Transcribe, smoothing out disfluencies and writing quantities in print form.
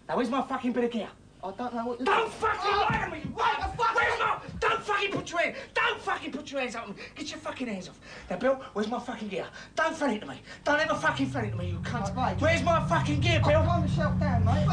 Now, where's my fucking bit of gear? I don't know what you're... Don't fucking lie to me! Where's my... Don't fucking put your hands... Don't fucking put your hands up! Get your fucking hands off. Now, Bill, where's my fucking gear? Don't threaten to me. Don't ever fucking threaten to me, you cunt. Right, where's my fucking gear, Bill? Calm yourself down, mate.